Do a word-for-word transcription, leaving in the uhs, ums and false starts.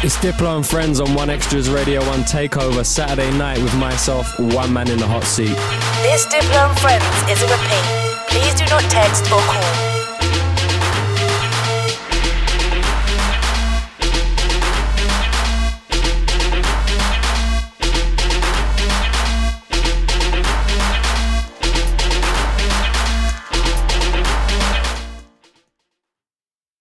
It's Diplo and Friends on One Extra's Radio one Takeover Saturday night with myself, one man in the hot seat. This Diplo and Friends is a repeat. Please do not text or call.